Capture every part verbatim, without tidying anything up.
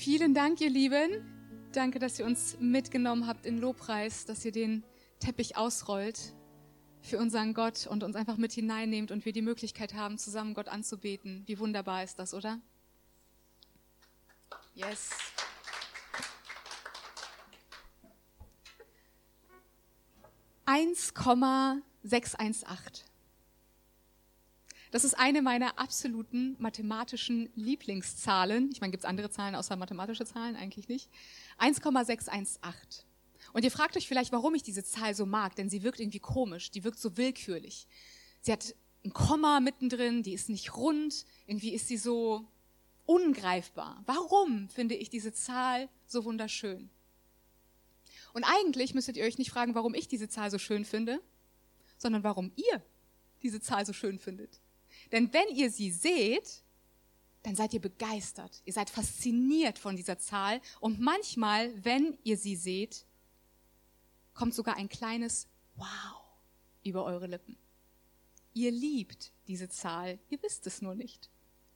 Vielen Dank, ihr Lieben. Danke, dass ihr uns mitgenommen habt in Lobpreis, dass ihr den Teppich ausrollt für unseren Gott und uns einfach mit hineinnehmt und wir die Möglichkeit haben, zusammen Gott anzubeten. Wie wunderbar ist das, oder? Yes. eins Komma sechshundertzachtzehn. Das ist eine meiner absoluten mathematischen Lieblingszahlen. Ich meine, gibt es andere Zahlen außer mathematische Zahlen? Eigentlich nicht. eins Komma sechshundertzachtzehn. Und ihr fragt euch vielleicht, warum ich diese Zahl so mag, denn sie wirkt irgendwie komisch, die wirkt so willkürlich. Sie hat ein Komma mittendrin, die ist nicht rund, irgendwie ist sie so ungreifbar. Warum finde ich diese Zahl so wunderschön? Und eigentlich müsstet ihr euch nicht fragen, warum ich diese Zahl so schön finde, sondern warum ihr diese Zahl so schön findet. Denn wenn ihr sie seht, dann seid ihr begeistert. Ihr seid fasziniert von dieser Zahl. Und manchmal, wenn ihr sie seht, kommt sogar ein kleines Wow über eure Lippen. Ihr liebt diese Zahl, ihr wisst es nur nicht.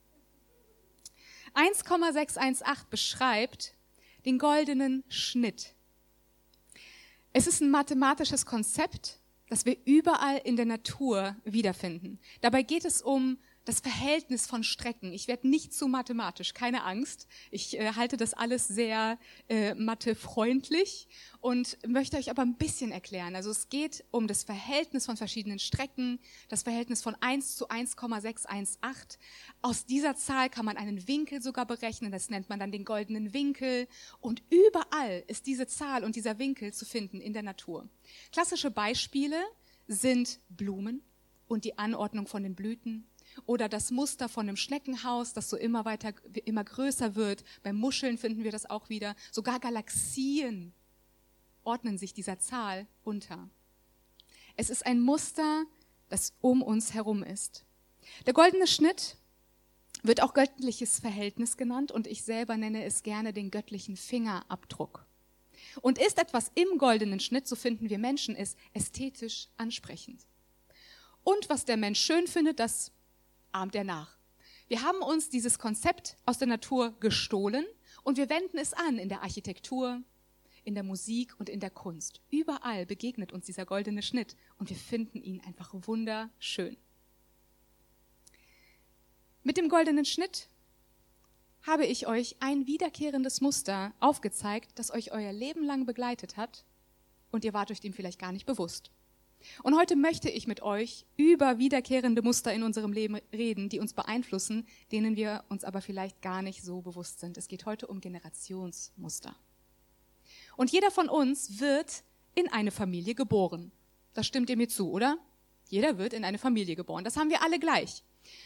eins Komma sechshundertzachtzehn beschreibt den goldenen Schnitt. Es ist ein mathematisches Konzept, das wir überall in der Natur wiederfinden. Dabei geht es um das Verhältnis von Strecken. Ich werde nicht zu mathematisch, keine Angst. Ich äh, halte das alles sehr äh, mathefreundlich und möchte euch aber ein bisschen erklären. Also es geht um das Verhältnis von verschiedenen Strecken, das Verhältnis von eins zu eins Komma sechshundertzachtzehn. Aus dieser Zahl kann man einen Winkel sogar berechnen, das nennt man dann den goldenen Winkel. Und überall ist diese Zahl und dieser Winkel zu finden in der Natur. Klassische Beispiele sind Blumen und die Anordnung von den Blüten. Oder das Muster von einem Schneckenhaus, das so immer weiter, immer größer wird. Bei Muscheln finden wir das auch wieder. Sogar Galaxien ordnen sich dieser Zahl unter. Es ist ein Muster, das um uns herum ist. Der goldene Schnitt wird auch göttliches Verhältnis genannt und ich selber nenne es gerne den göttlichen Fingerabdruck. Und ist etwas im goldenen Schnitt, so finden wir Menschen, ist ästhetisch ansprechend. Und was der Mensch schön findet, das ahmt er nach. Wir haben uns dieses Konzept aus der Natur gestohlen und wir wenden es an in der Architektur, in der Musik und in der Kunst. Überall begegnet uns dieser goldene Schnitt und wir finden ihn einfach wunderschön. Mit dem goldenen Schnitt habe ich euch ein wiederkehrendes Muster aufgezeigt, das euch euer Leben lang begleitet hat und ihr wart euch dem vielleicht gar nicht bewusst. Und heute möchte ich mit euch über wiederkehrende Muster in unserem Leben reden, die uns beeinflussen, denen wir uns aber vielleicht gar nicht so bewusst sind. Es geht heute um Generationsmuster. Und jeder von uns wird in eine Familie geboren. Das stimmt ihr mir zu, oder? Jeder wird in eine Familie geboren. Das haben wir alle gleich.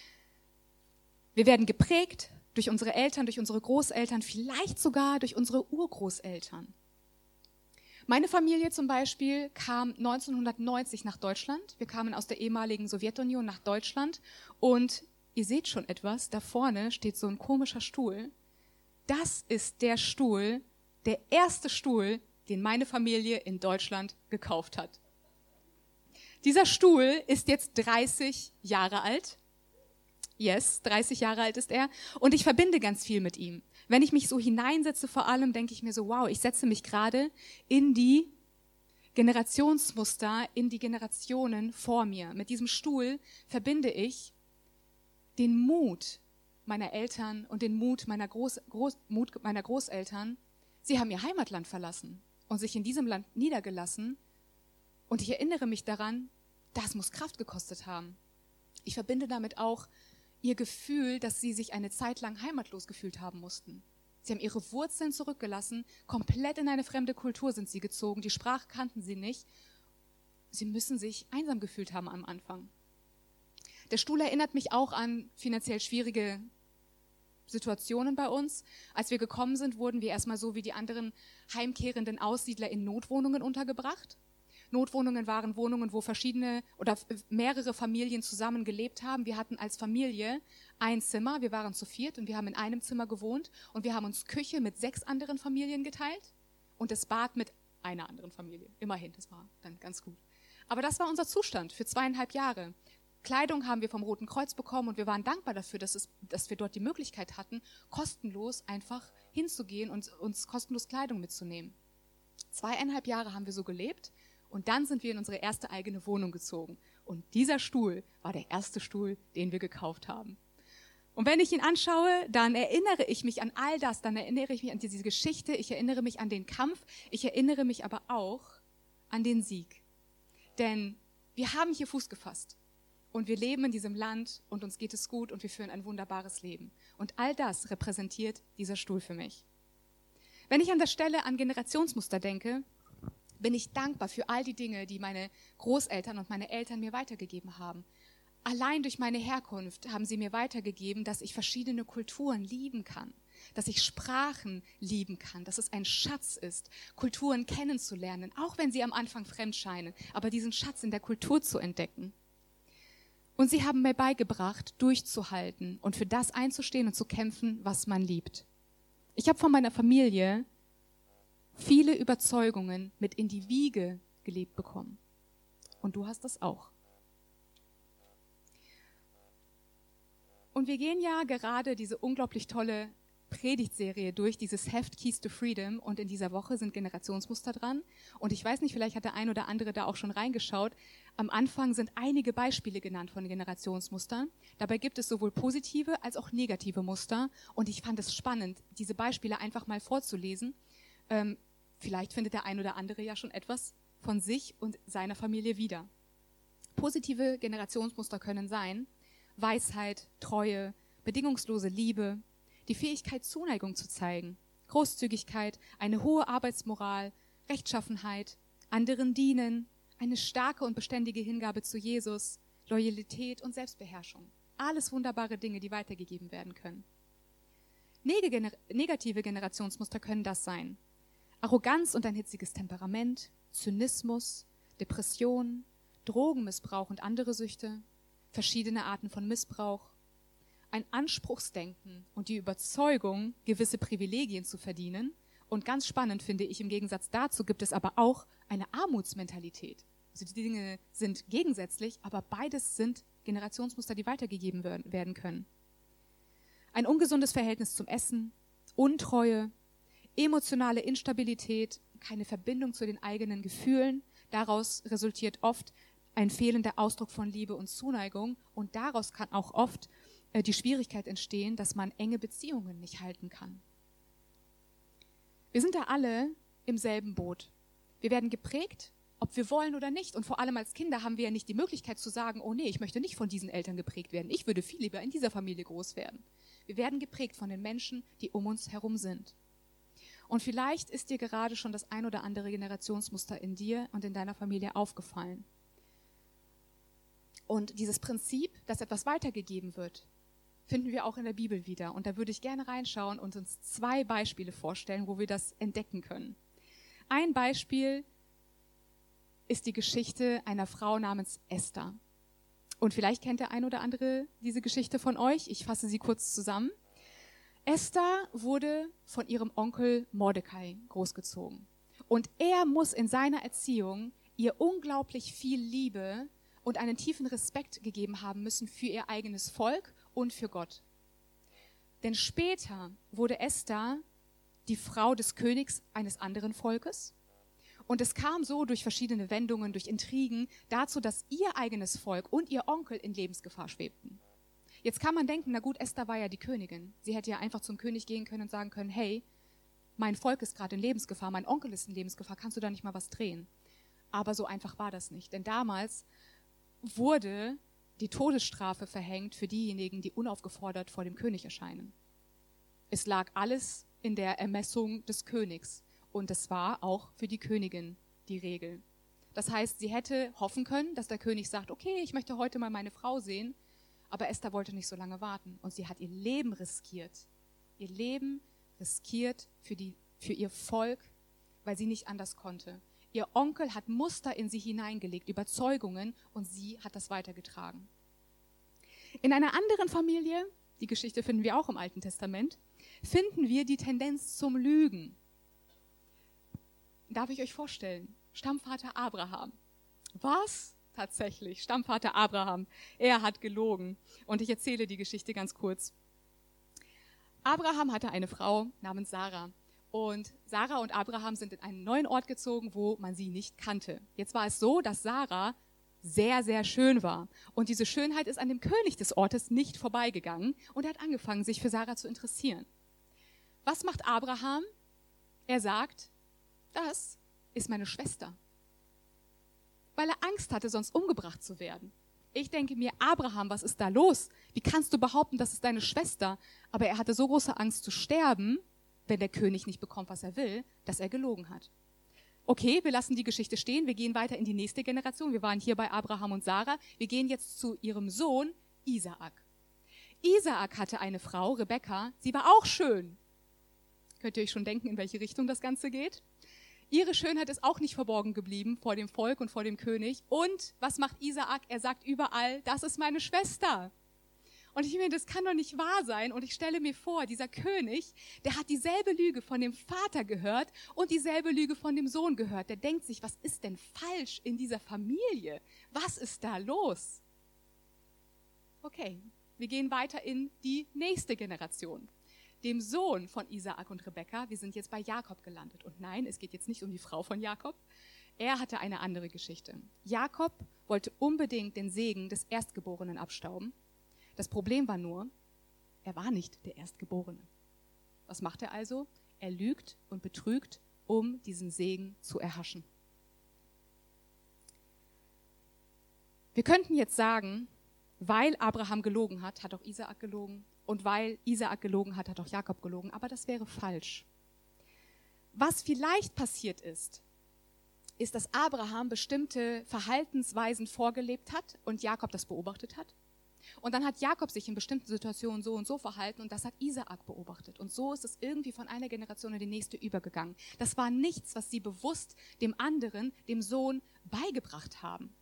Wir werden geprägt durch unsere Eltern, durch unsere Großeltern, vielleicht sogar durch unsere Urgroßeltern. Meine Familie zum Beispiel kam neunzehnhundertneunzig nach Deutschland. Wir kamen aus der ehemaligen Sowjetunion nach Deutschland. Und ihr seht schon etwas, da vorne steht so ein komischer Stuhl. Das ist der Stuhl, der erste Stuhl, den meine Familie in Deutschland gekauft hat. Dieser Stuhl ist jetzt dreißig Jahre alt. Yes, dreißig Jahre alt ist er. Und ich verbinde ganz viel mit ihm. Wenn ich mich so hineinsetze, vor allem denke ich mir so, wow, ich setze mich gerade in die Generationsmuster, in die Generationen vor mir. Mit diesem Stuhl verbinde ich den Mut meiner Eltern und den Mut meiner, Groß, Groß, Mut meiner Großeltern. Sie haben ihr Heimatland verlassen und sich in diesem Land niedergelassen. Und ich erinnere mich daran, das muss Kraft gekostet haben. Ich verbinde damit auch ihr Gefühl, dass sie sich eine Zeit lang heimatlos gefühlt haben mussten. Sie haben ihre Wurzeln zurückgelassen, komplett in eine fremde Kultur sind sie gezogen, die Sprache kannten sie nicht. Sie müssen sich einsam gefühlt haben am Anfang. Der Stuhl erinnert mich auch an finanziell schwierige Situationen bei uns. Als wir gekommen sind, wurden wir erstmal so wie die anderen heimkehrenden Aussiedler in Notwohnungen untergebracht. Notwohnungen waren Wohnungen, wo verschiedene oder mehrere Familien zusammen gelebt haben. Wir hatten als Familie ein Zimmer, wir waren zu viert und wir haben in einem Zimmer gewohnt und wir haben uns Küche mit sechs anderen Familien geteilt und das Bad mit einer anderen Familie. Immerhin, das war dann ganz gut. Aber das war unser Zustand für zweieinhalb Jahre. Kleidung haben wir vom Roten Kreuz bekommen und wir waren dankbar dafür, dass, es, dass wir dort die Möglichkeit hatten, kostenlos einfach hinzugehen und uns kostenlos Kleidung mitzunehmen. Zweieinhalb Jahre haben wir so gelebt und dann sind wir in unsere erste eigene Wohnung gezogen. Und dieser Stuhl war der erste Stuhl, den wir gekauft haben. Und wenn ich ihn anschaue, dann erinnere ich mich an all das, dann erinnere ich mich an diese Geschichte, ich erinnere mich an den Kampf, ich erinnere mich aber auch an den Sieg. Denn wir haben hier Fuß gefasst und wir leben in diesem Land und uns geht es gut und wir führen ein wunderbares Leben. Und all das repräsentiert dieser Stuhl für mich. Wenn ich an der Stelle an Generationsmuster denke, bin ich dankbar für all die Dinge, die meine Großeltern und meine Eltern mir weitergegeben haben. Allein durch meine Herkunft haben sie mir weitergegeben, dass ich verschiedene Kulturen lieben kann, dass ich Sprachen lieben kann, dass es ein Schatz ist, Kulturen kennenzulernen, auch wenn sie am Anfang fremd scheinen, aber diesen Schatz in der Kultur zu entdecken. Und sie haben mir beigebracht, durchzuhalten und für das einzustehen und zu kämpfen, was man liebt. Ich habe von meiner Familie viele Überzeugungen mit in die Wiege gelegt bekommen. Und du hast das auch. Und wir gehen ja gerade diese unglaublich tolle Predigtserie durch, dieses Heft Keys to Freedom. Und in dieser Woche sind Generationsmuster dran. Und ich weiß nicht, vielleicht hat der ein oder andere da auch schon reingeschaut. Am Anfang sind einige Beispiele genannt von Generationsmustern. Dabei gibt es sowohl positive als auch negative Muster. Und ich fand es spannend, diese Beispiele einfach mal vorzulesen. Ähm, vielleicht findet der ein oder andere ja schon etwas von sich und seiner Familie wieder. Positive Generationsmuster können sein: Weisheit, Treue, bedingungslose Liebe, die Fähigkeit, Zuneigung zu zeigen, Großzügigkeit, eine hohe Arbeitsmoral, Rechtschaffenheit, anderen dienen, eine starke und beständige Hingabe zu Jesus, Loyalität und Selbstbeherrschung. Alles wunderbare Dinge, die weitergegeben werden können. Negative Generationsmuster können das sein: Arroganz und ein hitziges Temperament, Zynismus, Depression, Drogenmissbrauch und andere Süchte, verschiedene Arten von Missbrauch, ein Anspruchsdenken und die Überzeugung, gewisse Privilegien zu verdienen. Und ganz spannend finde ich, im Gegensatz dazu gibt es aber auch eine Armutsmentalität. Also die Dinge sind gegensätzlich, aber beides sind Generationsmuster, die weitergegeben werden können. Ein ungesundes Verhältnis zum Essen, Untreue, emotionale Instabilität, keine Verbindung zu den eigenen Gefühlen. Daraus resultiert oft ein fehlender Ausdruck von Liebe und Zuneigung. Und daraus kann auch oft äh, die Schwierigkeit entstehen, dass man enge Beziehungen nicht halten kann. Wir sind da alle im selben Boot. Wir werden geprägt, ob wir wollen oder nicht. Und vor allem als Kinder haben wir ja nicht die Möglichkeit zu sagen, oh nee, ich möchte nicht von diesen Eltern geprägt werden. Ich würde viel lieber in dieser Familie groß werden. Wir werden geprägt von den Menschen, die um uns herum sind. Und vielleicht ist dir gerade schon das ein oder andere Generationsmuster in dir und in deiner Familie aufgefallen. Und dieses Prinzip, dass etwas weitergegeben wird, finden wir auch in der Bibel wieder. Und da würde ich gerne reinschauen und uns zwei Beispiele vorstellen, wo wir das entdecken können. Ein Beispiel ist die Geschichte einer Frau namens Esther. Und vielleicht kennt der ein oder andere diese Geschichte von euch. Ich fasse sie kurz zusammen. Esther wurde von ihrem Onkel Mordecai großgezogen. Und er muss in seiner Erziehung ihr unglaublich viel Liebe und einen tiefen Respekt gegeben haben müssen für ihr eigenes Volk und für Gott. Denn später wurde Esther die Frau des Königs eines anderen Volkes. Und es kam so durch verschiedene Wendungen, durch Intrigen dazu, dass ihr eigenes Volk und ihr Onkel in Lebensgefahr schwebten. Jetzt kann man denken, na gut, Esther war ja die Königin. Sie hätte ja einfach zum König gehen können und sagen können, hey, mein Volk ist gerade in Lebensgefahr, mein Onkel ist in Lebensgefahr, kannst du da nicht mal was drehen? Aber so einfach war das nicht. Denn damals wurde die Todesstrafe verhängt für diejenigen, die unaufgefordert vor dem König erscheinen. Es lag alles in der Ermessung des Königs. Und es war auch für die Königin die Regel. Das heißt, sie hätte hoffen können, dass der König sagt, okay, ich möchte heute mal meine Frau sehen. Aber Esther wollte nicht so lange warten. Und sie hat ihr Leben riskiert. Ihr Leben riskiert für, die, für ihr Volk, weil sie nicht anders konnte. Ihr Onkel hat Muster in sie hineingelegt, Überzeugungen, und sie hat das weitergetragen. In einer anderen Familie, die Geschichte finden wir auch im Alten Testament, finden wir die Tendenz zum Lügen. Darf ich euch vorstellen? Stammvater Abraham. Was? tatsächlich, Stammvater Abraham, er hat gelogen. Und ich erzähle die Geschichte ganz kurz. Abraham hatte eine Frau namens Sarah. Und Sarah und Abraham sind in einen neuen Ort gezogen, wo man sie nicht kannte. Jetzt war es so, dass Sarah sehr, sehr schön war. Und diese Schönheit ist an dem König des Ortes nicht vorbeigegangen. Und er hat angefangen, sich für Sarah zu interessieren. Was macht Abraham? Er sagt, das ist meine Schwester. Weil er Angst hatte, sonst umgebracht zu werden. Ich denke mir, Abraham, was ist da los? Wie kannst du behaupten, das ist deine Schwester? Aber er hatte so große Angst zu sterben, wenn der König nicht bekommt, was er will, dass er gelogen hat. Okay, wir lassen die Geschichte stehen, wir gehen weiter in die nächste Generation. Wir waren hier bei Abraham und Sarah. Wir gehen jetzt zu ihrem Sohn Isaak. Isaak hatte eine Frau, Rebekka, sie war auch schön. Könnt ihr euch schon denken, in welche Richtung das Ganze geht? Ihre Schönheit ist auch nicht verborgen geblieben vor dem Volk und vor dem König. Und was macht Isaak? Er sagt überall, das ist meine Schwester. Und ich meine, das kann doch nicht wahr sein. Und ich stelle mir vor, dieser König, der hat dieselbe Lüge von dem Vater gehört und dieselbe Lüge von dem Sohn gehört. Der denkt sich, was ist denn falsch in dieser Familie? Was ist da los? Okay, wir gehen weiter in die nächste Generation. Dem Sohn von Isaak und Rebekka, wir sind jetzt bei Jakob gelandet. Und nein, es geht jetzt nicht um die Frau von Jakob. Er hatte eine andere Geschichte. Jakob wollte unbedingt den Segen des Erstgeborenen abstauben. Das Problem war nur, er war nicht der Erstgeborene. Was macht er also? Er lügt und betrügt, um diesen Segen zu erhaschen. Wir könnten jetzt sagen, weil Abraham gelogen hat, hat auch Isaak gelogen. Und weil Isaak gelogen hat, hat auch Jakob gelogen. Aber das wäre falsch. Was vielleicht passiert ist, ist, dass Abraham bestimmte Verhaltensweisen vorgelebt hat und Jakob das beobachtet hat. Und dann hat Jakob sich in bestimmten Situationen so und so verhalten und das hat Isaak beobachtet. Und so ist es irgendwie von einer Generation in die nächste übergegangen. Das war nichts, was sie bewusst dem anderen, dem Sohn, beigebracht haben.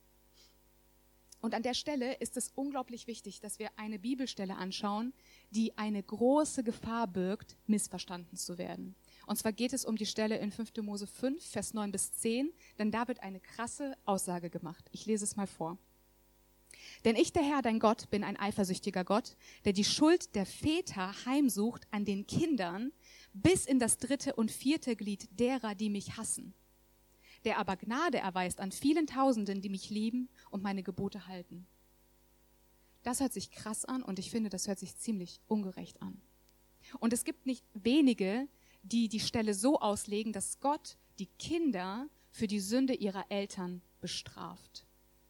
Und an der Stelle ist es unglaublich wichtig, dass wir eine Bibelstelle anschauen, die eine große Gefahr birgt, missverstanden zu werden. Und zwar geht es um die Stelle in fünfter Mose fünf, Vers neun bis zehn, denn da wird eine krasse Aussage gemacht. Ich lese es mal vor. Denn ich, der Herr, dein Gott, bin ein eifersüchtiger Gott, der die Schuld der Väter heimsucht an den Kindern bis in das dritte und vierte Glied derer, die mich hassen, der aber Gnade erweist an vielen Tausenden, die mich lieben und meine Gebote halten. Das hört sich krass an und ich finde, das hört sich ziemlich ungerecht an. Und es gibt nicht wenige, die die Stelle so auslegen, dass Gott die Kinder für die Sünde ihrer Eltern bestraft.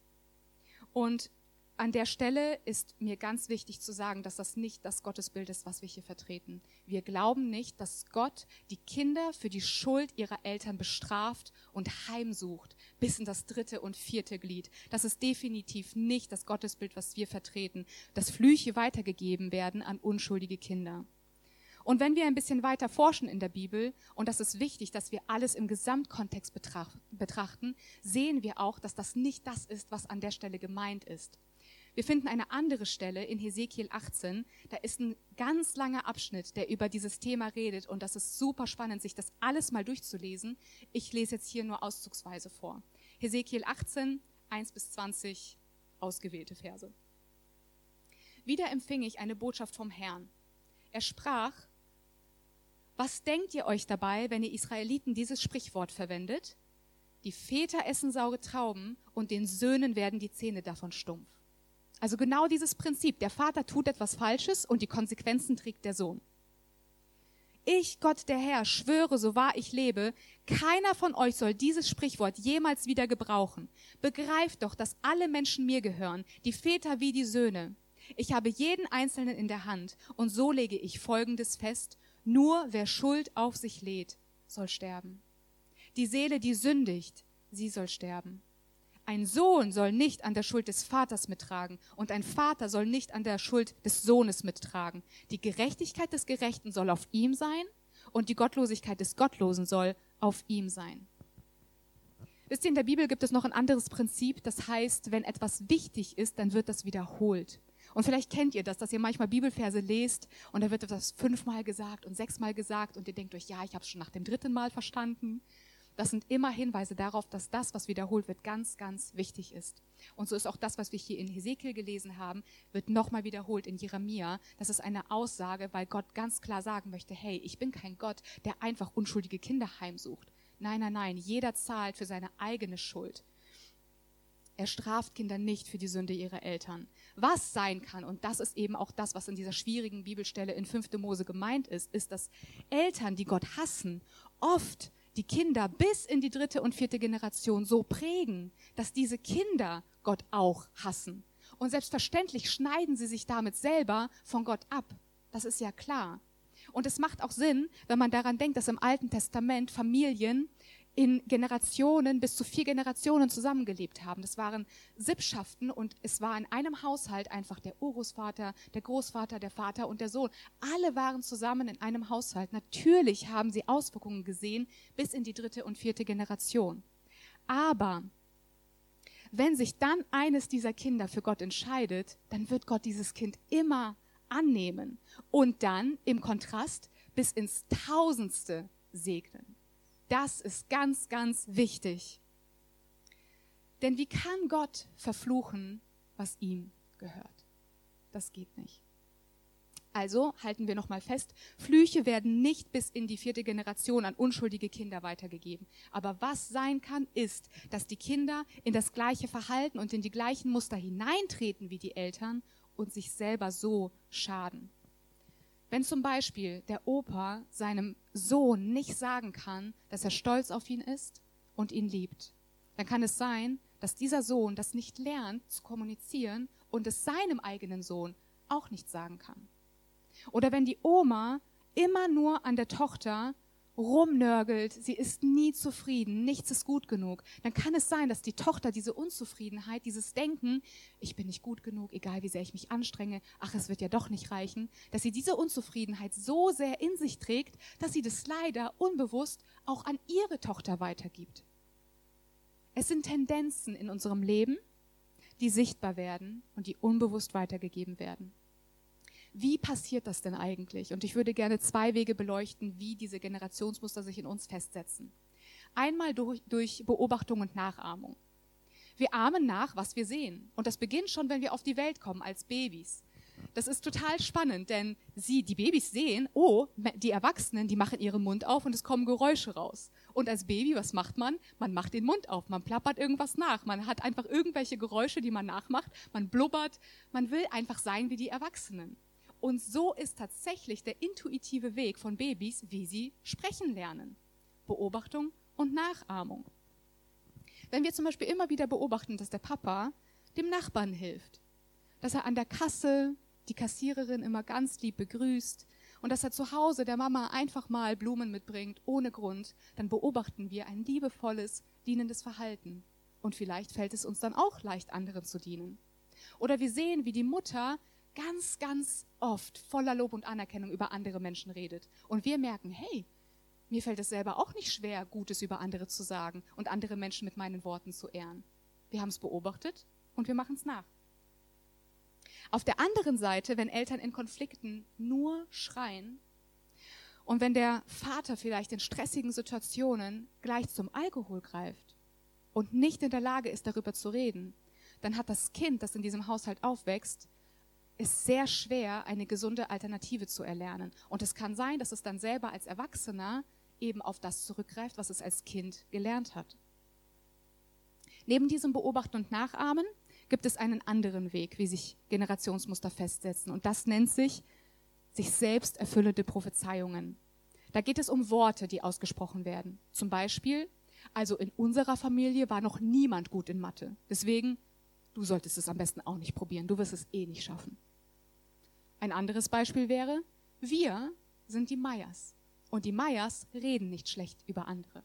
Und an der Stelle ist mir ganz wichtig zu sagen, dass das nicht das Gottesbild ist, was wir hier vertreten. Wir glauben nicht, dass Gott die Kinder für die Schuld ihrer Eltern bestraft und heimsucht bis in das dritte und vierte Glied. Das ist definitiv nicht das Gottesbild, was wir vertreten, dass Flüche weitergegeben werden an unschuldige Kinder. Und wenn wir ein bisschen weiter forschen in der Bibel, und das ist wichtig, dass wir alles im Gesamtkontext betrachten, sehen wir auch, dass das nicht das ist, was an der Stelle gemeint ist. Wir finden eine andere Stelle in Hesekiel achtzehn, da ist ein ganz langer Abschnitt, der über dieses Thema redet und das ist super spannend, sich das alles mal durchzulesen. Ich lese jetzt hier nur auszugsweise vor. Hesekiel achtzehn, eins bis zwanzig, ausgewählte Verse. Wieder empfing ich eine Botschaft vom Herrn. Er sprach, was denkt ihr euch dabei, wenn ihr Israeliten dieses Sprichwort verwendet? Die Väter essen saure Trauben und den Söhnen werden die Zähne davon stumpf. Also genau dieses Prinzip. Der Vater tut etwas Falsches und die Konsequenzen trägt der Sohn. Ich, Gott der Herr, schwöre, so wahr ich lebe, keiner von euch soll dieses Sprichwort jemals wieder gebrauchen. Begreift doch, dass alle Menschen mir gehören, die Väter wie die Söhne. Ich habe jeden Einzelnen in der Hand und so lege ich Folgendes fest. Nur wer Schuld auf sich lädt, soll sterben. Die Seele, die sündigt, sie soll sterben. Ein Sohn soll nicht an der Schuld des Vaters mittragen und ein Vater soll nicht an der Schuld des Sohnes mittragen. Die Gerechtigkeit des Gerechten soll auf ihm sein und die Gottlosigkeit des Gottlosen soll auf ihm sein. Wisst ihr, in der Bibel gibt es noch ein anderes Prinzip, das heißt, wenn etwas wichtig ist, dann wird das wiederholt. Und vielleicht kennt ihr das, dass ihr manchmal Bibelverse lest und da wird das fünfmal gesagt und sechsmal gesagt und ihr denkt euch, ja, ich habe es schon nach dem dritten Mal verstanden. Das sind immer Hinweise darauf, dass das, was wiederholt wird, ganz, ganz wichtig ist. Und so ist auch das, was wir hier in Hesekiel gelesen haben, wird nochmal wiederholt in Jeremia. Das ist eine Aussage, weil Gott ganz klar sagen möchte, hey, ich bin kein Gott, der einfach unschuldige Kinder heimsucht. Nein, nein, nein, jeder zahlt für seine eigene Schuld. Er straft Kinder nicht für die Sünde ihrer Eltern. Was sein kann, und das ist eben auch das, was in dieser schwierigen Bibelstelle in fünfte Mose gemeint ist, ist, dass Eltern, die Gott hassen, oft die Kinder bis in die dritte und vierte Generation so prägen, dass diese Kinder Gott auch hassen. Und selbstverständlich schneiden sie sich damit selber von Gott ab. Das ist ja klar. Und es macht auch Sinn, wenn man daran denkt, dass im Alten Testament Familien in Generationen, bis zu vier Generationen zusammengelebt haben. Das waren Sippschaften und es war in einem Haushalt einfach der Urgroßvater, der Großvater, der Vater und der Sohn. Alle waren zusammen in einem Haushalt. Natürlich haben sie Auswirkungen gesehen bis in die dritte und vierte Generation. Aber wenn sich dann eines dieser Kinder für Gott entscheidet, dann wird Gott dieses Kind immer annehmen und dann im Kontrast bis ins Tausendste segnen. Das ist ganz, ganz wichtig. Denn wie kann Gott verfluchen, was ihm gehört? Das geht nicht. Also halten wir nochmal fest, Flüche werden nicht bis in die vierte Generation an unschuldige Kinder weitergegeben. Aber was sein kann, ist, dass die Kinder in das gleiche Verhalten und in die gleichen Muster hineintreten wie die Eltern und sich selber so schaden. Wenn zum Beispiel der Opa seinem Sohn nicht sagen kann, dass er stolz auf ihn ist und ihn liebt, dann kann es sein, dass dieser Sohn das nicht lernt zu kommunizieren und es seinem eigenen Sohn auch nicht sagen kann. Oder wenn die Oma immer nur an der Tochter rumnörgelt, sie ist nie zufrieden, nichts ist gut genug, dann kann es sein, dass die Tochter diese Unzufriedenheit, dieses Denken, ich bin nicht gut genug, egal wie sehr ich mich anstrenge, ach, es wird ja doch nicht reichen, dass sie diese Unzufriedenheit so sehr in sich trägt, dass sie das leider unbewusst auch an ihre Tochter weitergibt. Es sind Tendenzen in unserem Leben, die sichtbar werden und die unbewusst weitergegeben werden. Wie passiert das denn eigentlich? Und ich würde gerne zwei Wege beleuchten, wie diese Generationsmuster sich in uns festsetzen. Einmal durch, durch Beobachtung und Nachahmung. Wir ahmen nach, was wir sehen. Und das beginnt schon, wenn wir auf die Welt kommen, als Babys. Das ist total spannend, denn sie, die Babys sehen, oh, die Erwachsenen, die machen ihren Mund auf und es kommen Geräusche raus. Und als Baby, was macht man? Man macht den Mund auf, man plappert irgendwas nach. Man hat einfach irgendwelche Geräusche, die man nachmacht. Man blubbert, man will einfach sein wie die Erwachsenen. Und so ist tatsächlich der intuitive Weg von Babys, wie sie sprechen lernen. Beobachtung und Nachahmung. Wenn wir zum Beispiel immer wieder beobachten, dass der Papa dem Nachbarn hilft, dass er an der Kasse die Kassiererin immer ganz lieb begrüßt und dass er zu Hause der Mama einfach mal Blumen mitbringt, ohne Grund, dann beobachten wir ein liebevolles, dienendes Verhalten. Und vielleicht fällt es uns dann auch leicht, anderen zu dienen. Oder wir sehen, wie die Mutter ganz, ganz oft voller Lob und Anerkennung über andere Menschen redet. Und wir merken, hey, mir fällt es selber auch nicht schwer, Gutes über andere zu sagen und andere Menschen mit meinen Worten zu ehren. Wir haben es beobachtet und wir machen es nach. Auf der anderen Seite, wenn Eltern in Konflikten nur schreien und wenn der Vater vielleicht in stressigen Situationen gleich zum Alkohol greift und nicht in der Lage ist, darüber zu reden, dann hat das Kind, das in diesem Haushalt aufwächst, ist sehr schwer, eine gesunde Alternative zu erlernen. Und es kann sein, dass es dann selber als Erwachsener eben auf das zurückgreift, was es als Kind gelernt hat. Neben diesem Beobachten und Nachahmen gibt es einen anderen Weg, wie sich Generationsmuster festsetzen. Und das nennt sich sich selbst erfüllende Prophezeiungen. Da geht es um Worte, die ausgesprochen werden. Zum Beispiel, also in unserer Familie war noch niemand gut in Mathe. Deswegen, du solltest es am besten auch nicht probieren. Du wirst es eh nicht schaffen. Ein anderes Beispiel wäre, wir sind die Meyers und die Meyers reden nicht schlecht über andere.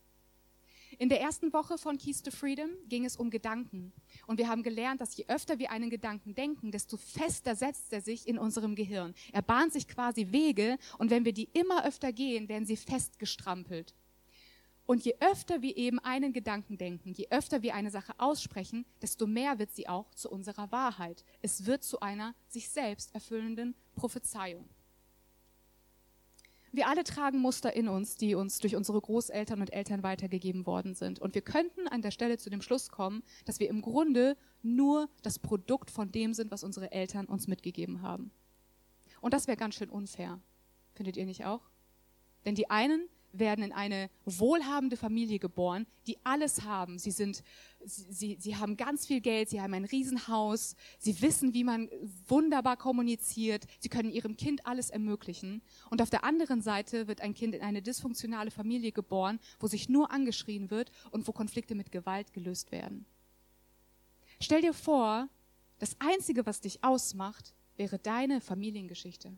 In der ersten Woche von Keys to Freedom ging es um Gedanken und wir haben gelernt, dass je öfter wir einen Gedanken denken, desto fester setzt er sich in unserem Gehirn. Er bahnt sich quasi Wege und wenn wir die immer öfter gehen, werden sie festgestrampelt. Und je öfter wir eben einen Gedanken denken, je öfter wir eine Sache aussprechen, desto mehr wird sie auch zu unserer Wahrheit. Es wird zu einer sich selbst erfüllenden Prophezeiung. Wir alle tragen Muster in uns, die uns durch unsere Großeltern und Eltern weitergegeben worden sind. Und wir könnten an der Stelle zu dem Schluss kommen, dass wir im Grunde nur das Produkt von dem sind, was unsere Eltern uns mitgegeben haben. Und das wäre ganz schön unfair. Findet ihr nicht auch? Denn die einen werden in eine wohlhabende Familie geboren, die alles haben. Sie sind, sie, sie, sie haben ganz viel Geld, sie haben ein Riesenhaus, sie wissen, wie man wunderbar kommuniziert, sie können ihrem Kind alles ermöglichen. Und auf der anderen Seite wird ein Kind in eine dysfunktionale Familie geboren, wo sich nur angeschrien wird und wo Konflikte mit Gewalt gelöst werden. Stell dir vor, das Einzige, was dich ausmacht, wäre deine Familiengeschichte.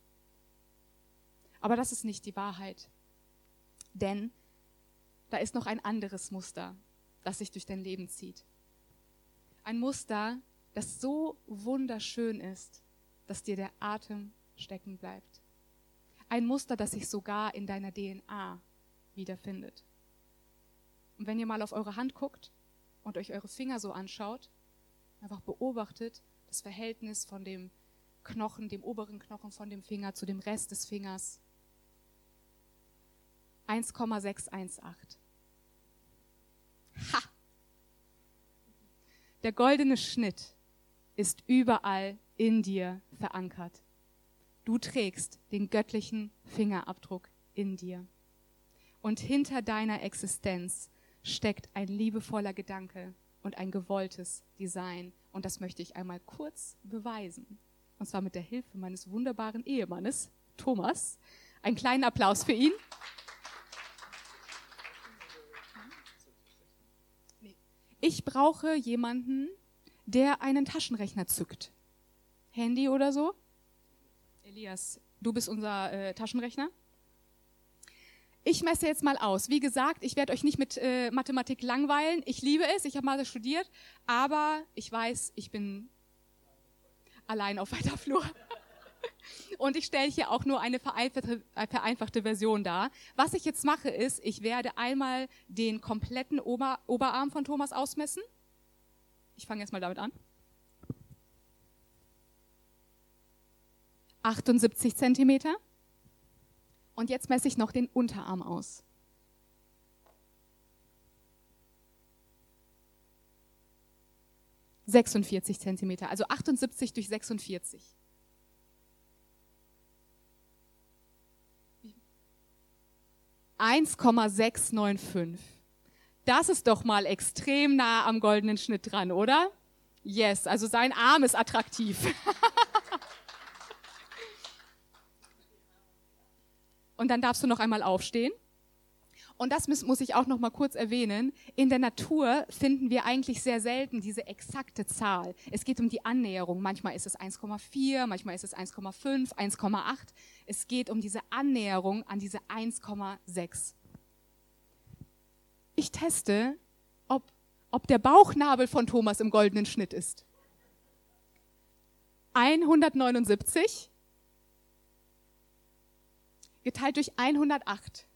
Aber das ist nicht die Wahrheit. Denn da ist noch ein anderes Muster, das sich durch dein Leben zieht. Ein Muster, das so wunderschön ist, dass dir der Atem stecken bleibt. Ein Muster, das sich sogar in deiner D N A wiederfindet. Und wenn ihr mal auf eure Hand guckt und euch eure Finger so anschaut, einfach beobachtet das Verhältnis von dem Knochen, dem oberen Knochen von dem Finger zu dem Rest des Fingers. eins Komma sechs eins acht. Ha! Der goldene Schnitt ist überall in dir verankert. Du trägst den göttlichen Fingerabdruck in dir. Und hinter deiner Existenz steckt ein liebevoller Gedanke und ein gewolltes Design. Und das möchte ich einmal kurz beweisen. Und zwar mit der Hilfe meines wunderbaren Ehemannes, Thomas. Einen kleinen Applaus für ihn. Ich brauche jemanden, der einen Taschenrechner zückt. Handy oder so? Elias, du bist unser äh, Taschenrechner. Ich messe jetzt mal aus. Wie gesagt, ich werde euch nicht mit äh, Mathematik langweilen. Ich liebe es, ich habe Mathe studiert, aber ich weiß, ich bin allein auf weiter Flur. Und ich stelle hier auch nur eine vereinfachte, vereinfachte Version dar. Was ich jetzt mache ist, ich werde einmal den kompletten Ober, Oberarm von Thomas ausmessen. Ich fange jetzt mal damit an. achtundsiebzig Zentimeter. Und jetzt messe ich noch den Unterarm aus. sechsundvierzig Zentimeter, also achtundsiebzig durch sechsundvierzig. eins Komma sechs neun fünf. Das ist doch mal extrem nah am goldenen Schnitt dran, oder? Yes, also sein Arm ist attraktiv. Und dann darfst du noch einmal aufstehen. Und das muss, muss ich auch noch mal kurz erwähnen. In der Natur finden wir eigentlich sehr selten diese exakte Zahl. Es geht um die Annäherung. Manchmal ist es eins Komma vier, manchmal ist es eins Komma fünf, eins Komma acht. Es geht um diese Annäherung an diese eins Komma sechs. Ich teste, ob, ob der Bauchnabel von Thomas im goldenen Schnitt ist. hundertneunundsiebzig geteilt durch hundertacht.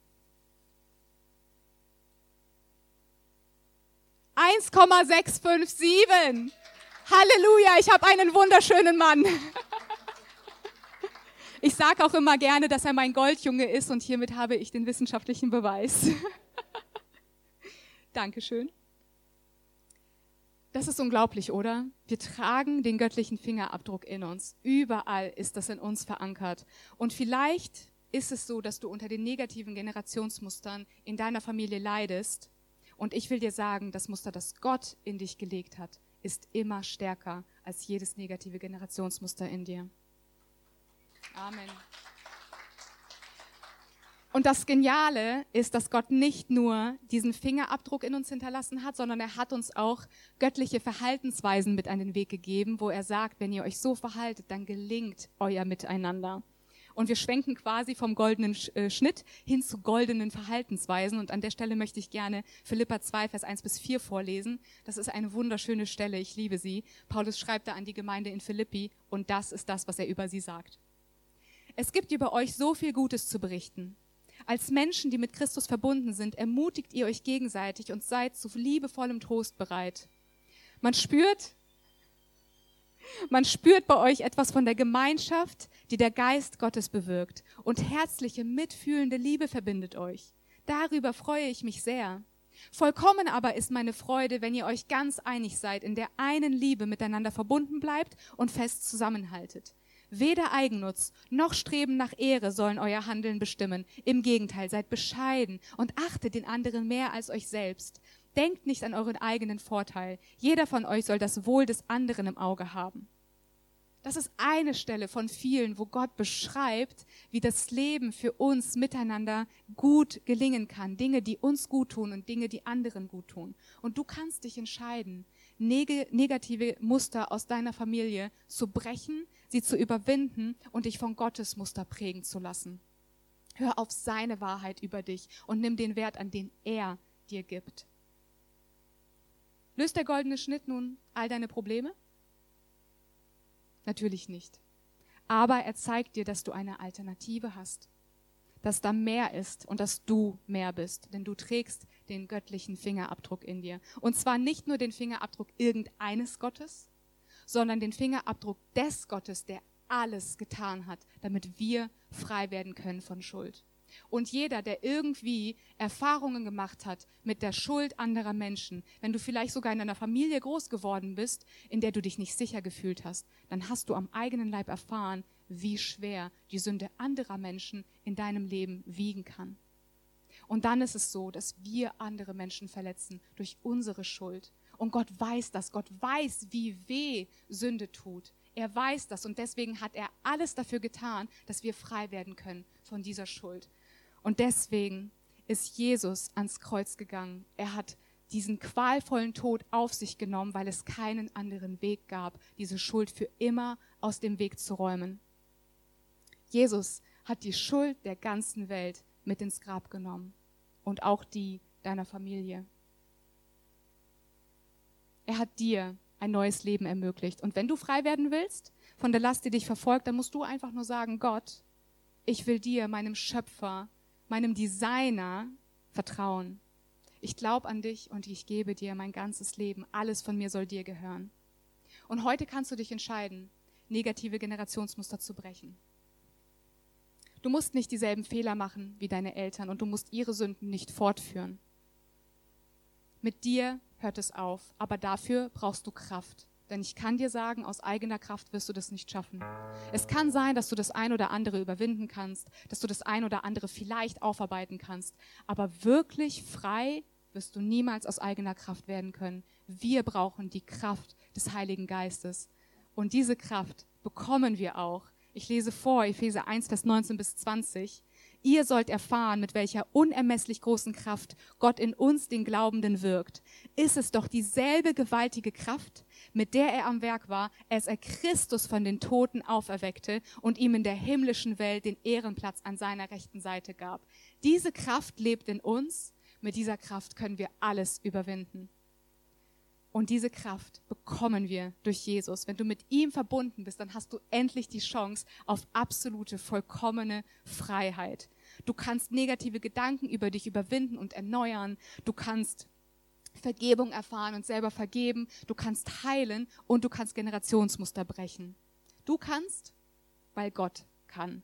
eins Komma sechs fünf sieben. Halleluja, ich habe einen wunderschönen Mann. Ich sage auch immer gerne, dass er mein Goldjunge ist und hiermit habe ich den wissenschaftlichen Beweis. Dankeschön. Das ist unglaublich, oder? Wir tragen den göttlichen Fingerabdruck in uns. Überall ist das in uns verankert. Und vielleicht ist es so, dass du unter den negativen Generationsmustern in deiner Familie leidest. Und ich will dir sagen, das Muster, das Gott in dich gelegt hat, ist immer stärker als jedes negative Generationsmuster in dir. Amen. Und das Geniale ist, dass Gott nicht nur diesen Fingerabdruck in uns hinterlassen hat, sondern er hat uns auch göttliche Verhaltensweisen mit an den Weg gegeben, wo er sagt, wenn ihr euch so verhaltet, dann gelingt euer Miteinander. Und wir schwenken quasi vom goldenen Schnitt hin zu goldenen Verhaltensweisen. Und an der Stelle möchte ich gerne Philipper zwei, Vers eins bis vier vorlesen. Das ist eine wunderschöne Stelle, ich liebe sie. Paulus schreibt da an die Gemeinde in Philippi und das ist das, was er über sie sagt. Es gibt über euch so viel Gutes zu berichten. Als Menschen, die mit Christus verbunden sind, ermutigt ihr euch gegenseitig und seid zu liebevollem Trost bereit. Man spürt, Man spürt bei euch etwas von der Gemeinschaft, die der Geist Gottes bewirkt. Und herzliche, mitfühlende Liebe verbindet euch. Darüber freue ich mich sehr. Vollkommen aber ist meine Freude, wenn ihr euch ganz einig seid, in der einen Liebe miteinander verbunden bleibt und fest zusammenhaltet. Weder Eigennutz noch Streben nach Ehre sollen euer Handeln bestimmen. Im Gegenteil, seid bescheiden und achtet den anderen mehr als euch selbst. Denkt nicht an euren eigenen Vorteil. Jeder von euch soll das Wohl des anderen im Auge haben. Das ist eine Stelle von vielen, wo Gott beschreibt, wie das Leben für uns miteinander gut gelingen kann. Dinge, die uns gut tun und Dinge, die anderen gut tun. Und du kannst dich entscheiden, neg- negative Muster aus deiner Familie zu brechen, sie zu überwinden und dich von Gottes Muster prägen zu lassen. Hör auf seine Wahrheit über dich und nimm den Wert an, den er dir gibt. Löst der goldene Schnitt nun all deine Probleme? Natürlich nicht. Aber er zeigt dir, dass du eine Alternative hast, dass da mehr ist und dass du mehr bist, denn du trägst den göttlichen Fingerabdruck in dir. Und zwar nicht nur den Fingerabdruck irgendeines Gottes, sondern den Fingerabdruck des Gottes, der alles getan hat, damit wir frei werden können von Schuld. Und jeder, der irgendwie Erfahrungen gemacht hat mit der Schuld anderer Menschen, wenn du vielleicht sogar in einer Familie groß geworden bist, in der du dich nicht sicher gefühlt hast, dann hast du am eigenen Leib erfahren, wie schwer die Sünde anderer Menschen in deinem Leben wiegen kann. Und dann ist es so, dass wir andere Menschen verletzen durch unsere Schuld. Und Gott weiß das. Gott weiß, wie weh Sünde tut. Er weiß das und deswegen hat er alles dafür getan, dass wir frei werden können von dieser Schuld. Und deswegen ist Jesus ans Kreuz gegangen. Er hat diesen qualvollen Tod auf sich genommen, weil es keinen anderen Weg gab, diese Schuld für immer aus dem Weg zu räumen. Jesus hat die Schuld der ganzen Welt mit ins Grab genommen und auch die deiner Familie. Er hat dir ein neues Leben ermöglicht. Und wenn du frei werden willst von der Last, die dich verfolgt, dann musst du einfach nur sagen, Gott, ich will dir, meinem Schöpfer, meinem Designer vertrauen. Ich glaube an dich und ich gebe dir mein ganzes Leben. Alles von mir soll dir gehören. Und heute kannst du dich entscheiden, negative Generationsmuster zu brechen. Du musst nicht dieselben Fehler machen wie deine Eltern und du musst ihre Sünden nicht fortführen. Mit dir hört es auf, aber dafür brauchst du Kraft. Denn ich kann dir sagen, aus eigener Kraft wirst du das nicht schaffen. Es kann sein, dass du das ein oder andere überwinden kannst, dass du das ein oder andere vielleicht aufarbeiten kannst, aber wirklich frei wirst du niemals aus eigener Kraft werden können. Wir brauchen die Kraft des Heiligen Geistes. Und diese Kraft bekommen wir auch. Ich lese vor, Epheser eins, Vers neunzehn bis zwanzig. Ihr sollt erfahren, mit welcher unermesslich großen Kraft Gott in uns, den Glaubenden, wirkt. Ist es doch dieselbe gewaltige Kraft, mit der er am Werk war, als er Christus von den Toten auferweckte und ihm in der himmlischen Welt den Ehrenplatz an seiner rechten Seite gab. Diese Kraft lebt in uns. Mit dieser Kraft können wir alles überwinden. Und diese Kraft bekommen wir durch Jesus. Wenn du mit ihm verbunden bist, dann hast du endlich die Chance auf absolute, vollkommene Freiheit. Du kannst negative Gedanken über dich überwinden und erneuern. Du kannst Vergebung erfahren und selber vergeben. Du kannst heilen und du kannst Generationsmuster brechen. Du kannst, weil Gott kann.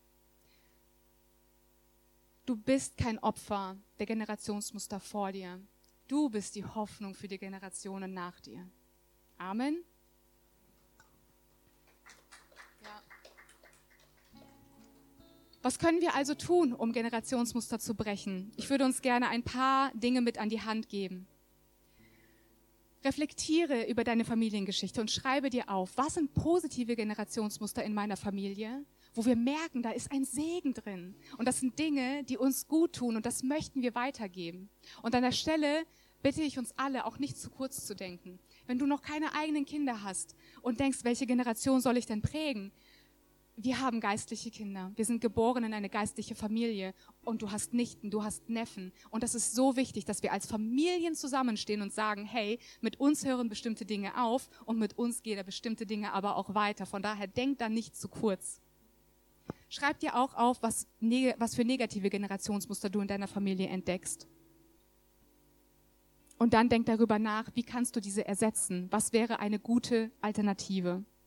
Du bist kein Opfer der Generationsmuster vor dir. Du bist die Hoffnung für die Generationen nach dir. Amen. Ja. Was können wir also tun, um Generationsmuster zu brechen? Ich würde uns gerne ein paar Dinge mit an die Hand geben. Reflektiere über deine Familiengeschichte und schreibe dir auf, was sind positive Generationsmuster in meiner Familie, wo wir merken, da ist ein Segen drin. Und das sind Dinge, die uns gut tun und das möchten wir weitergeben. Und an der Stelle bitte ich uns alle, auch nicht zu kurz zu denken. Wenn du noch keine eigenen Kinder hast und denkst, welche Generation soll ich denn prägen? Wir haben geistliche Kinder. Wir sind geboren in eine geistliche Familie und du hast Nichten, du hast Neffen. Und das ist so wichtig, dass wir als Familien zusammenstehen und sagen, hey, mit uns hören bestimmte Dinge auf und mit uns gehen bestimmte Dinge aber auch weiter. Von daher denk da nicht zu kurz. Schreib dir auch auf, was, was für negative Generationsmuster du in deiner Familie entdeckst. Und dann denk darüber nach, wie kannst du diese ersetzen? Was wäre eine gute Alternative?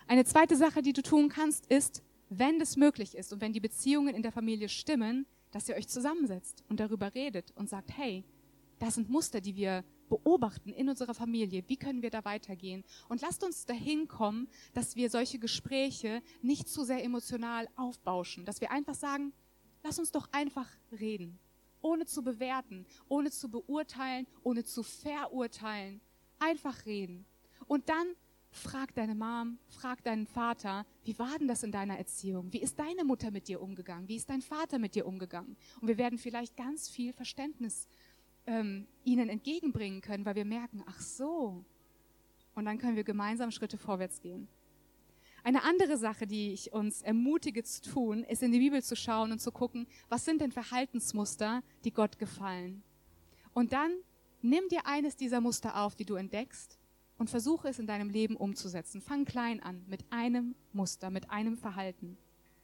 Eine zweite Sache, die du tun kannst, ist, wenn das möglich ist und wenn die Beziehungen in der Familie stimmen, dass ihr euch zusammensetzt und darüber redet und sagt, hey, das sind Muster, die wir beobachten in unserer Familie. Wie können wir da weitergehen? Und lasst uns dahin kommen, dass wir solche Gespräche nicht zu sehr emotional aufbauschen, dass wir einfach sagen, lass uns doch einfach reden, ohne zu bewerten, ohne zu beurteilen, ohne zu verurteilen. Einfach reden. Und dann frag deine Mom, frag deinen Vater, wie war denn das in deiner Erziehung? Wie ist deine Mutter mit dir umgegangen? Wie ist dein Vater mit dir umgegangen? Und wir werden vielleicht ganz viel Verständnis ähm, ihnen entgegenbringen können, weil wir merken, ach so. Und dann können wir gemeinsam Schritte vorwärts gehen. Eine andere Sache, die ich uns ermutige zu tun, ist in die Bibel zu schauen und zu gucken, was sind denn Verhaltensmuster, die Gott gefallen? Und dann nimm dir eines dieser Muster auf, die du entdeckst, und versuche es in deinem Leben umzusetzen. Fang klein an, mit einem Muster, mit einem Verhalten.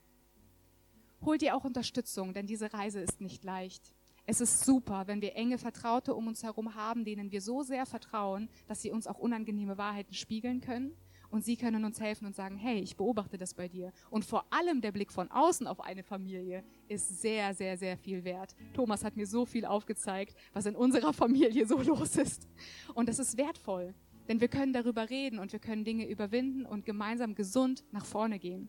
Hol dir auch Unterstützung, denn diese Reise ist nicht leicht. Es ist super, wenn wir enge Vertraute um uns herum haben, denen wir so sehr vertrauen, dass sie uns auch unangenehme Wahrheiten spiegeln können. Und sie können uns helfen und sagen, hey, ich beobachte das bei dir. Und vor allem der Blick von außen auf eine Familie ist sehr, sehr, sehr viel wert. Thomas hat mir so viel aufgezeigt, was in unserer Familie so los ist. Und das ist wertvoll, denn wir können darüber reden und wir können Dinge überwinden und gemeinsam gesund nach vorne gehen.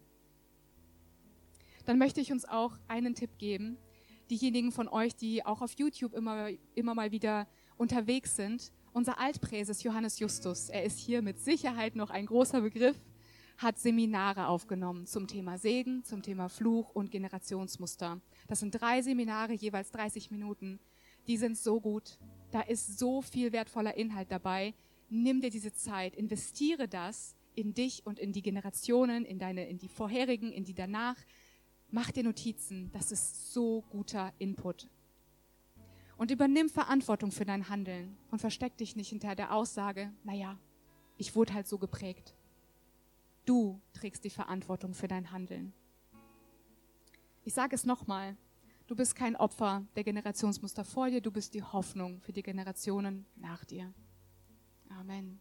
Dann möchte ich uns auch einen Tipp geben. Diejenigen von euch, die auch auf YouTube immer, immer mal wieder unterwegs sind, unser Altpräses Johannes Justus, er ist hier mit Sicherheit noch ein großer Begriff, hat Seminare aufgenommen zum Thema Segen, zum Thema Fluch und Generationsmuster. Das sind drei Seminare, jeweils dreißig Minuten. Die sind so gut. Da ist so viel wertvoller Inhalt dabei. Nimm dir diese Zeit, investiere das in dich und in die Generationen, in deine, in die vorherigen, in die danach. Mach dir Notizen. Das ist so guter Input. Und übernimm Verantwortung für dein Handeln und versteck dich nicht hinter der Aussage, naja, ich wurde halt so geprägt. Du trägst die Verantwortung für dein Handeln. Ich sage es nochmal, du bist kein Opfer der Generationsmuster vor dir, du bist die Hoffnung für die Generationen nach dir. Amen.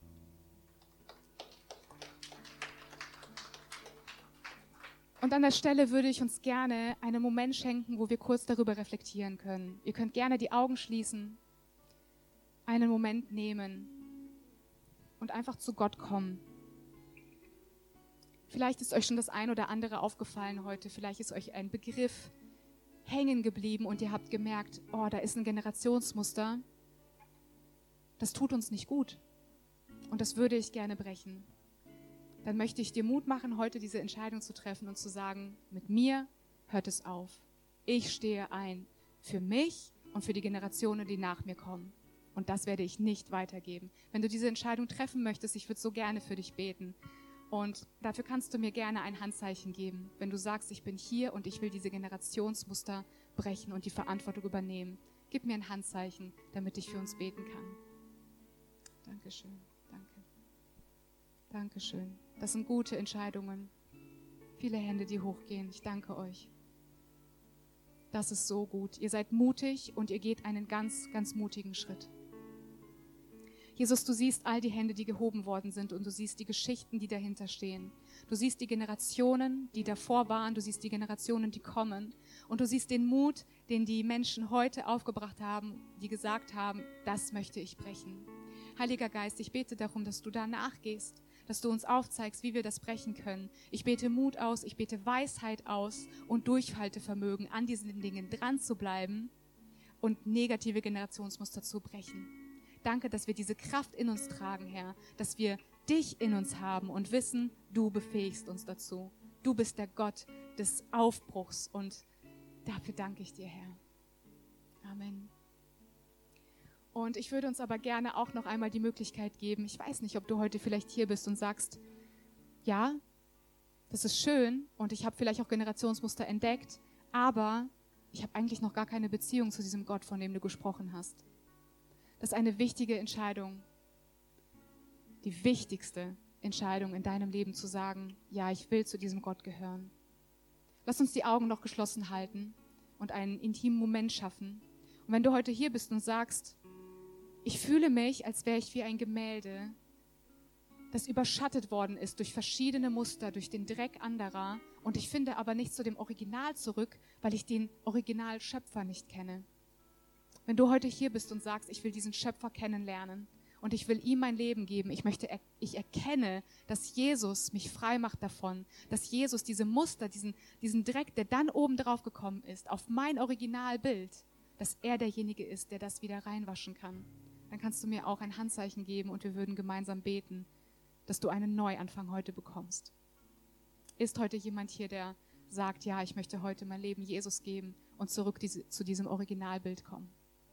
Und an der Stelle würde ich uns gerne einen Moment schenken, wo wir kurz darüber reflektieren können. Ihr könnt gerne die Augen schließen, einen Moment nehmen und einfach zu Gott kommen. Vielleicht ist euch schon das ein oder andere aufgefallen heute. Vielleicht ist euch ein Begriff hängen geblieben und ihr habt gemerkt, oh, da ist ein Generationsmuster. Das tut uns nicht gut. Und das würde ich gerne brechen. Dann möchte ich dir Mut machen, heute diese Entscheidung zu treffen und zu sagen, mit mir hört es auf. Ich stehe ein für mich und für die Generationen, die nach mir kommen. Und das werde ich nicht weitergeben. Wenn du diese Entscheidung treffen möchtest, ich würde so gerne für dich beten. Und dafür kannst du mir gerne ein Handzeichen geben, wenn du sagst, ich bin hier und ich will diese Generationsmuster brechen und die Verantwortung übernehmen. Gib mir ein Handzeichen, damit ich für uns beten kann. Dankeschön. Danke. Dankeschön. Das sind gute Entscheidungen. Viele Hände, die hochgehen. Ich danke euch. Das ist so gut. Ihr seid mutig und ihr geht einen ganz, ganz mutigen Schritt. Jesus, du siehst all die Hände, die gehoben worden sind und du siehst die Geschichten, die dahinter stehen. Du siehst die Generationen, die davor waren, du siehst die Generationen, die kommen und du siehst den Mut, den die Menschen heute aufgebracht haben, die gesagt haben, das möchte ich brechen. Heiliger Geist, ich bete darum, dass du da nachgehst, dass du uns aufzeigst, wie wir das brechen können. Ich bete Mut aus, ich bete Weisheit aus und Durchhaltevermögen, an diesen Dingen dran zu bleiben und negative Generationsmuster zu brechen. Danke, dass wir diese Kraft in uns tragen, Herr, dass wir dich in uns haben und wissen, du befähigst uns dazu. Du bist der Gott des Aufbruchs und dafür danke ich dir, Herr. Amen. Und ich würde uns aber gerne auch noch einmal die Möglichkeit geben, ich weiß nicht, ob du heute vielleicht hier bist und sagst, ja, das ist schön und ich habe vielleicht auch Generationsmuster entdeckt, aber ich habe eigentlich noch gar keine Beziehung zu diesem Gott, von dem du gesprochen hast. Das ist eine wichtige Entscheidung, die wichtigste Entscheidung in deinem Leben zu sagen, ja, ich will zu diesem Gott gehören. Lass uns die Augen noch geschlossen halten und einen intimen Moment schaffen. Und wenn du heute hier bist und sagst, ich fühle mich, als wäre ich wie ein Gemälde, das überschattet worden ist durch verschiedene Muster, durch den Dreck anderer. Und ich finde aber nicht zu dem Original zurück, weil ich den Originalschöpfer nicht kenne. Wenn du heute hier bist und sagst, ich will diesen Schöpfer kennenlernen und ich will ihm mein Leben geben, ich möchte, ich erkenne, dass Jesus mich frei macht davon, dass Jesus diese Muster, diesen, diesen Dreck, der dann oben drauf gekommen ist, auf mein Originalbild, dass er derjenige ist, der das wieder reinwaschen kann. Dann kannst du mir auch ein Handzeichen geben und wir würden gemeinsam beten, dass du einen Neuanfang heute bekommst. Ist heute jemand hier, der sagt, ja, ich möchte heute mein Leben Jesus geben und zurück diese, zu diesem Originalbild kommen?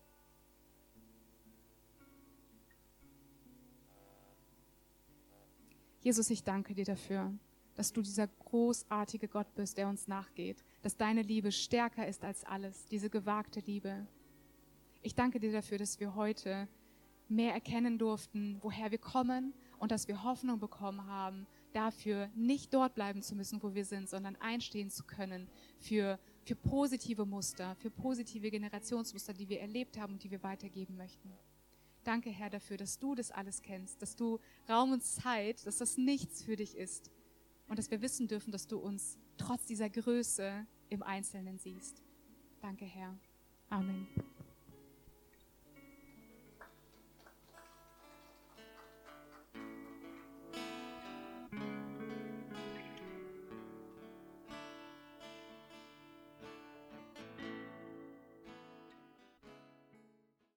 Jesus, ich danke dir dafür, dass du dieser großartige Gott bist, der uns nachgeht, dass deine Liebe stärker ist als alles, diese gewagte Liebe. Ich danke dir dafür, dass wir heute mehr erkennen durften, woher wir kommen und dass wir Hoffnung bekommen haben, dafür nicht dort bleiben zu müssen, wo wir sind, sondern einstehen zu können für, für positive Muster, für positive Generationsmuster, die wir erlebt haben und die wir weitergeben möchten. Danke, Herr, dafür, dass du das alles kennst, dass du Raum und Zeit, dass das nichts für dich ist und dass wir wissen dürfen, dass du uns trotz dieser Größe im Einzelnen siehst. Danke, Herr. Amen.